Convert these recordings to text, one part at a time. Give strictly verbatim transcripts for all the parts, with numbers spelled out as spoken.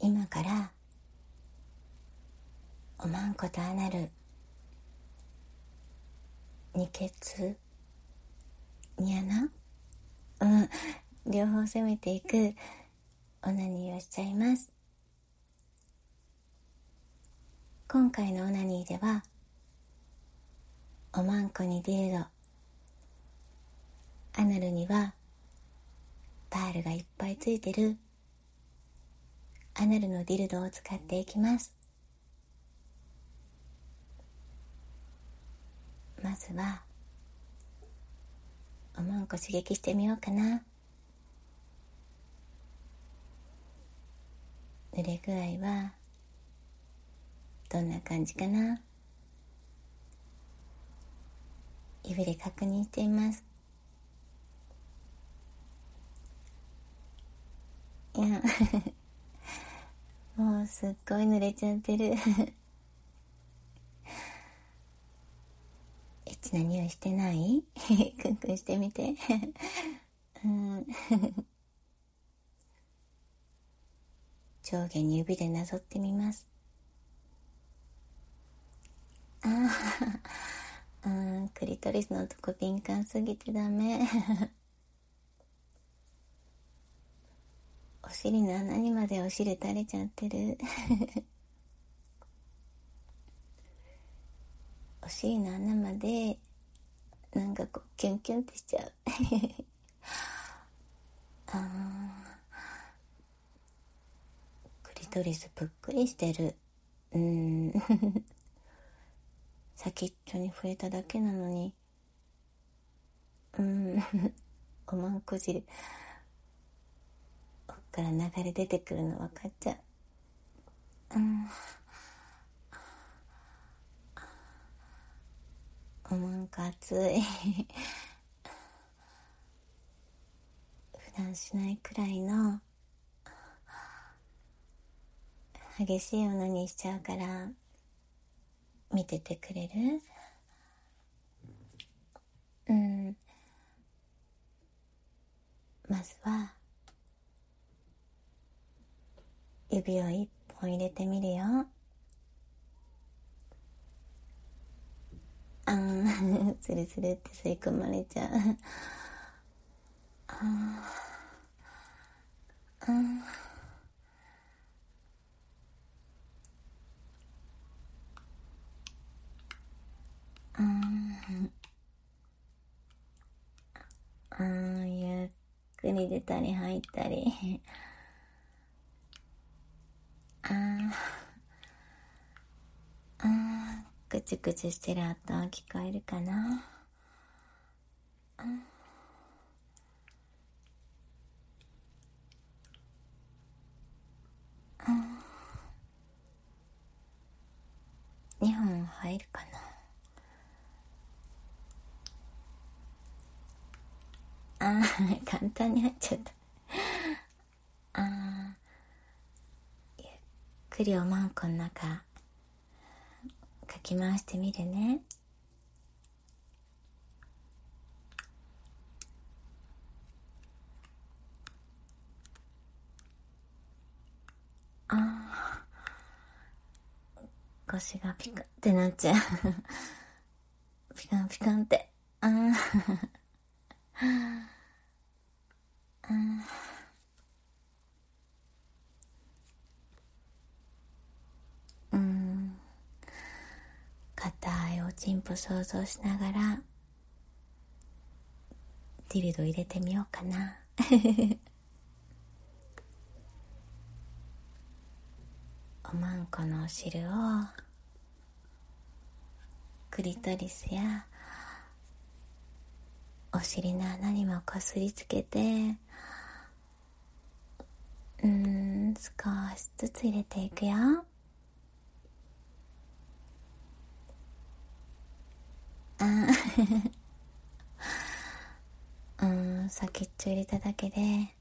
今からおまんことアナル、二血に穴、うん両方攻めていくオナニーをしちゃいます。今回のオナニーでは、おまんこにディルド、アナルにはパールがいっぱいついてるアナルのディルドを使っていきます。まずはおまんこ刺激してみようかな。濡れ具合はどんな感じかな。指で確認しています。いやもうすっごい濡れちゃってるエッチな匂いしてないクンクンしてみてうん上下に指でなぞってみます。ああ、うん、クリトリスのとこ敏感すぎてダメお尻の穴にまでお尻垂れちゃってるお尻の穴までなんかこうキュンキュンってしちゃうあクリトリスぷっくりしてる。うーん先っちょに触れただけなのに、うーんおまんこ汁奥から流れ出てくるの分かっちゃう。うんおまんこ熱い普段しないくらいの激しいオナニーしちゃうから見ててくれる？うんまずは指を一本入れてみるよ。あースルスルって吸い込まれちゃうあーあーあーあーゆっくり出たり入ったりあーあーぐちゅぐちゅしてる音聞こえるかな。あーにほん入るかな。あー簡単に入っちゃったあーゆっくりおまんこの中かき回してみるね。あー腰がピクってなっちゃうピカンピカンってあーあーうーん硬いおちんぽ想像しながらディルド入れてみようかなおまんこのお汁をクリトリスやお尻の穴にもこすりつけて、うーん少しずつ入れていくよ。あうん先っちょ入れただけで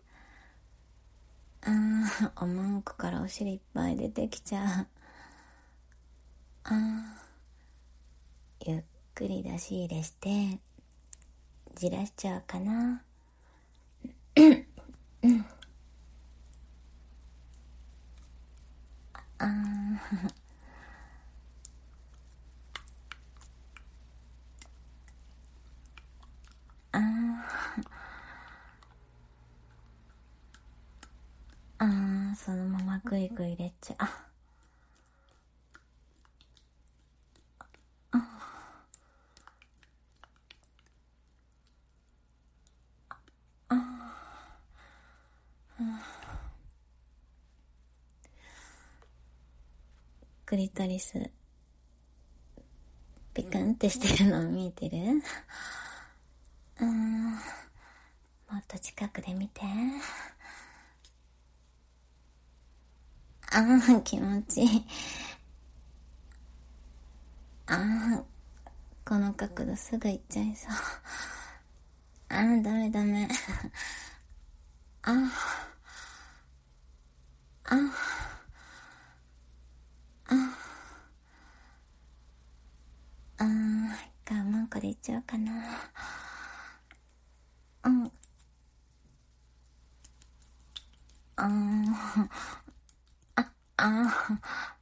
あーおまんこからお尻いっぱい出てきちゃう。あーゆっくり出し入れしてじらしちゃうかなうんあ、そのままグイグイ入れちゃう。あ、あ、クリトリスピカンってしてるの見えてる？うん、もっと近くで見て。あー、気持ちいい。あー、この角度すぐ行っちゃいそう。あー、ダメダメ。あー、あー、あー、あー、我慢こで行っちゃおうかな。うん、あー、あ、あ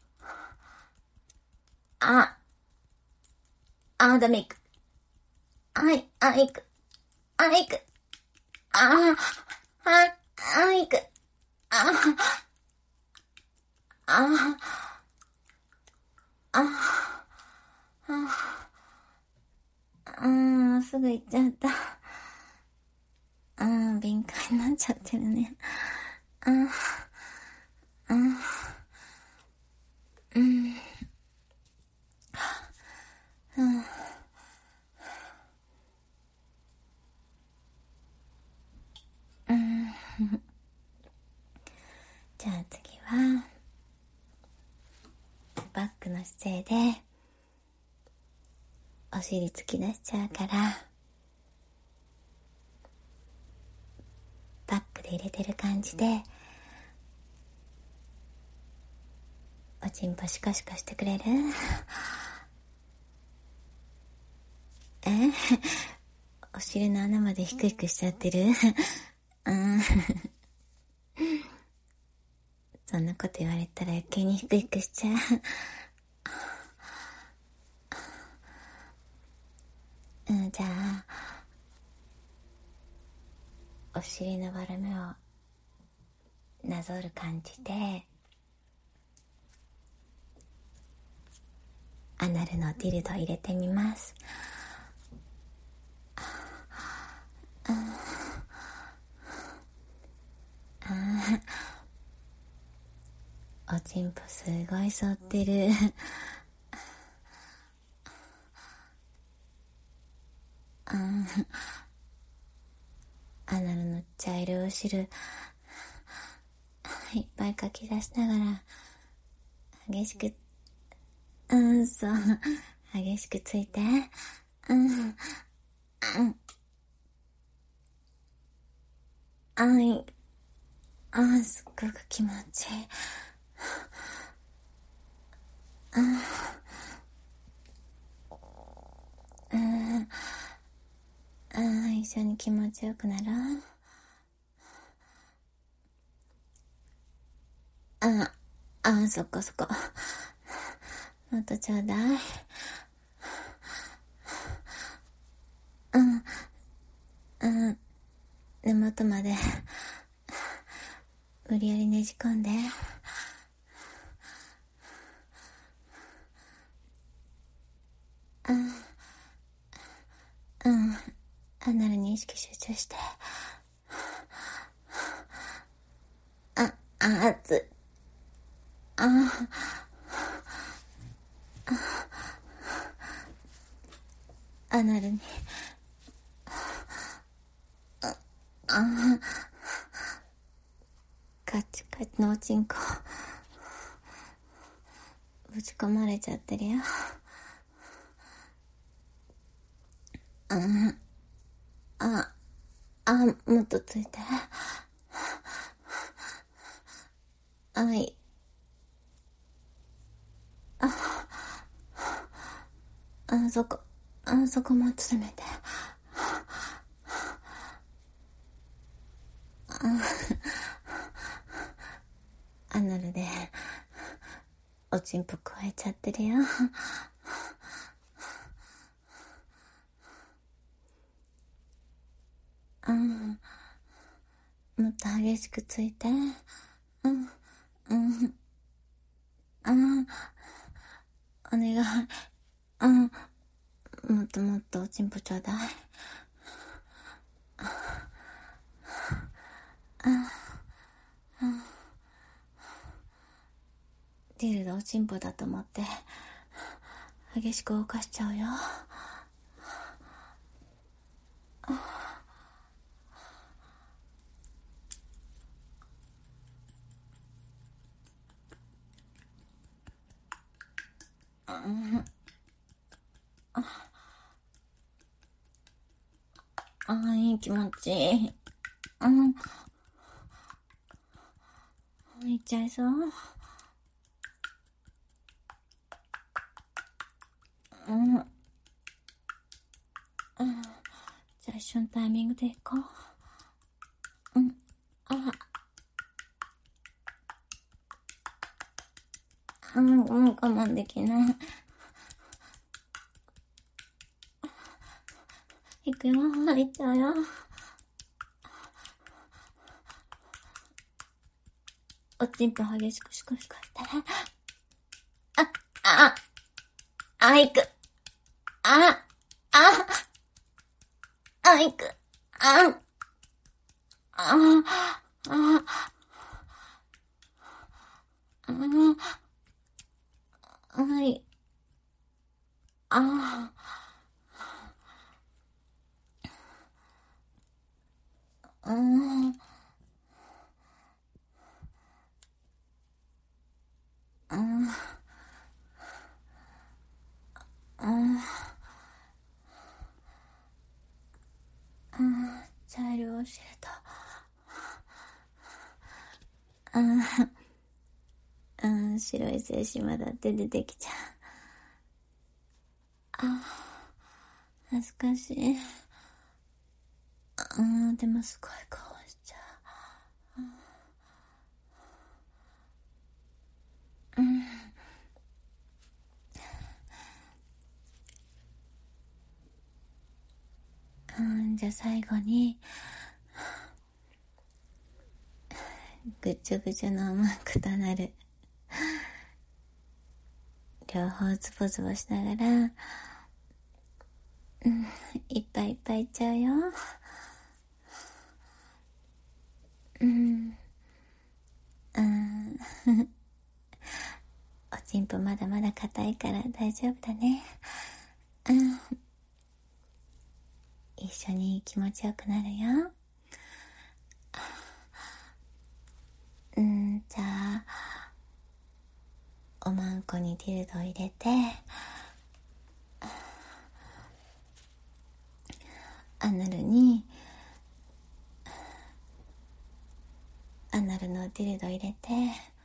ー、あ、あー、ダメ行く。はい、あ、行く。あ、行く。あー、あ、あ、行く。あ、あ、あ、あ、うん、すぐ行っちゃった。うん、敏感になっちゃってるね。うん、うん、うん、うん、うん。じゃあ次は、バックの姿勢で、お尻突き出しちゃうから、バックで入れてる感じで、おちんぽシカシカしてくれる？えお尻の穴までヒクヒクしちゃってる？うん。そんなこと言われたら余計にヒクヒクしちゃう。うん、じゃあ、お尻の割れ目をなぞる感じで、アナルのディルド入れてみます。おちんぽすごい反ってる。アナルの茶色いお汁いっぱいかき出しながら激しく、うん、そう、激しくついて、うん、うん、あい、あ、すっごく気持ちいい。うん、うん、一緒に気持ちよくなろう。あ、あ、そこそこ。もっとちょうだい。うん、うん、根元まで無理やりねじ込んで。うん、うん、アナルに意識集中して。あ、あ、熱い。あ、アナルに。あ、カチカチのおちんこぶち込まれちゃってるよ。あ、あ、あ、もっとついて。あい、あ、そこ、あ、そこもっと攻めて。アナルでおちんぽ加えちゃってるよ。うん、もっと激しくついて。うん、 うん、うん、お願い。うん、もっともっとおちんぽちょうだい。ディルドおちんぽだと思って激しく動かしちゃうよ。うん、ああ、いい気持ちいい。うん、いっちゃいそう。うん、うん、じゃあ一緒のタイミングで行こう。うん、あ、うん、もう我慢できない。行くよ、行っちゃうよ。おちんぽ激しくシコシコしたら、あ、あ、あ、行く。あ、あ、あ、行く。あ、あ、あ、あ、はい。あ、うん、うん、うん、うん、茶色を知れた。うん、うん、白い精子まだって出てきちゃう。あ、恥ずかしい。うん、でもすごい顔しちゃう。うん、うん、じゃあ最後に、ぐちょぐちょのマークとなる。両方ズボズボしながら、うん、いっぱいいっぱいいっちゃうよ。うん、うん。おちんぽまだまだ硬いから大丈夫だね。うん。一緒に気持ちよくなるよ。うん、じゃあ、おまんこにディルド入れて、アナルに、アナルのディルド入れて、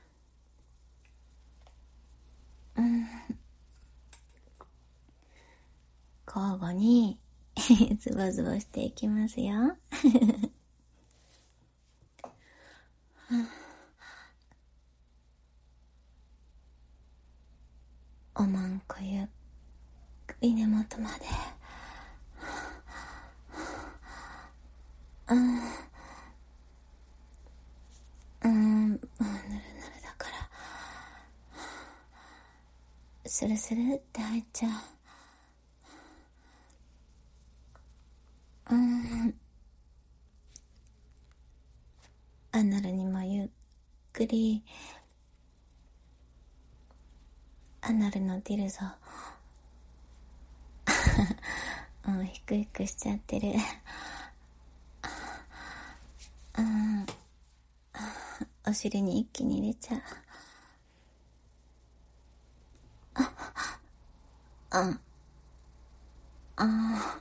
うん、交互にズボズボしていきますよ。おまんこゆっくり根元まで。うん、うん、ぬるぬるだからスルスルって入っちゃう。うん、アナルにもゆっくりアナルのディルドうん、ヒクヒクしちゃってる。うん、お尻に一気に入れちゃう。うん、あ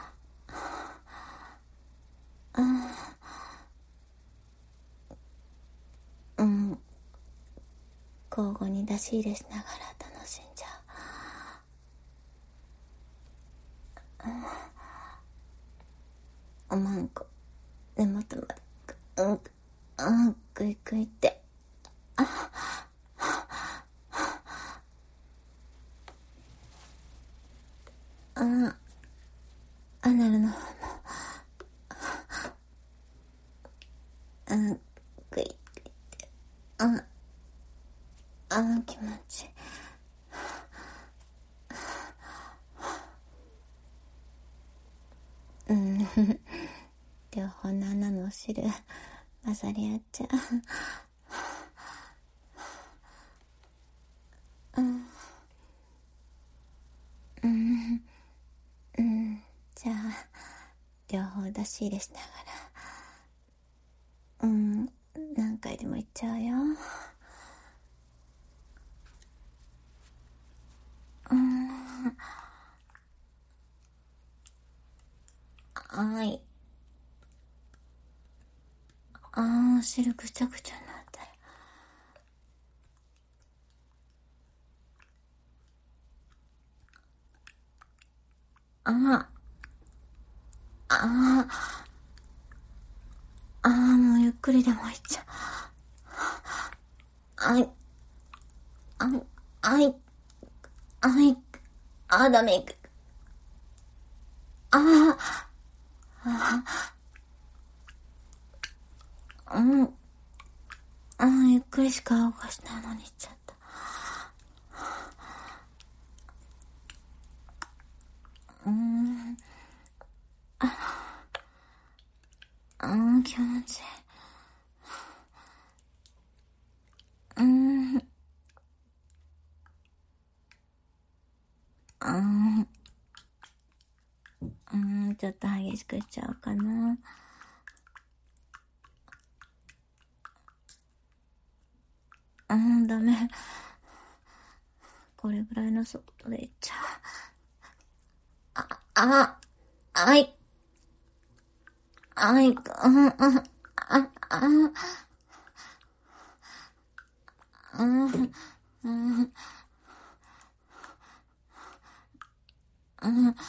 あ、うん、交互に出し入れしながら楽しんじゃう。おまんこ根元までうん、うん、グイグイって、うん、アナルの方も、うん、グイグイって、うん、 あー気持ちいい。うん両方の穴のお汁混ざり合っちゃう。うんうんうんじゃあ両方出し入れしながらうん何回でもいっちゃうよ。うんはい。あーお汁ぐちゃぐちゃになってる。ああああもうゆっくりでもいっちゃう。あいあいあいあいあダメあああうんあゆっくりしか動かしないのにいっちゃった。うんあー気持ちいい。うんうんうんちょっと激しくしちゃおうかな。うんダメこれぐらいの速度でいっちゃう。あああいあいうんうんああうんうんうん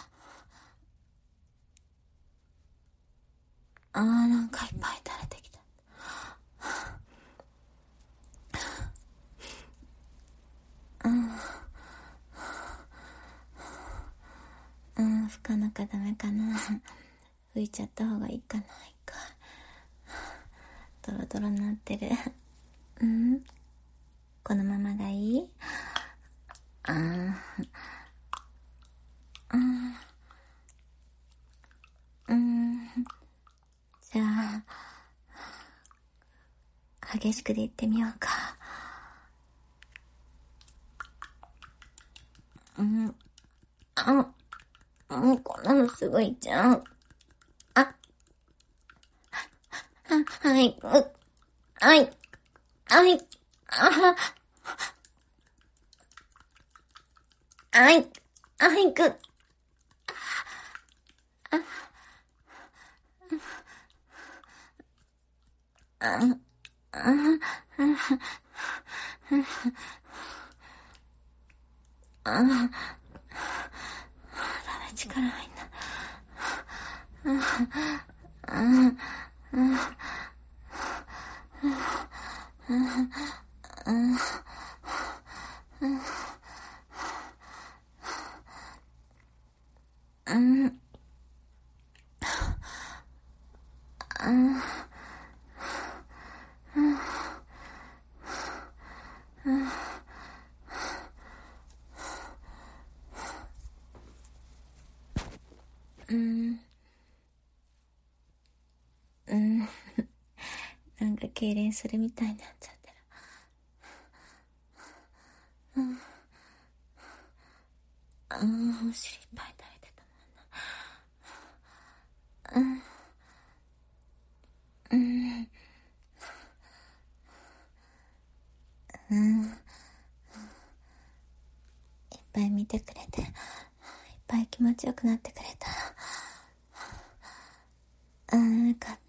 あーなんかいっぱい垂れてきた。うんうん拭かなきゃダメかな。拭いちゃった方がいいかな。一回ドロドロになってる。うんこのままがいい。あーうんうんじゃあ激しくでいってみようか。うんあもうこんなのすぐいっちゃう。あはい、う、はい、はい、あ、はい、はい、く、あ、あ、あ、ダメ力入んな。あ、うん、うん、うん、なんか痙攣するみたいになっちゃってる。あーお尻いっぱい垂れてたもんな。うん、うん、うん、いっぱい見てくれて、いっぱい気持ちよくなってくれた。うん、よかった。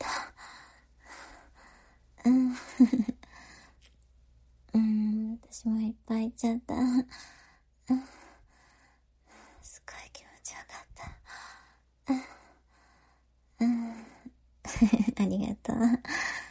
うん、うん、私もいっぱい言っちゃった。すごい気持ちよかった。うん、ありがとう。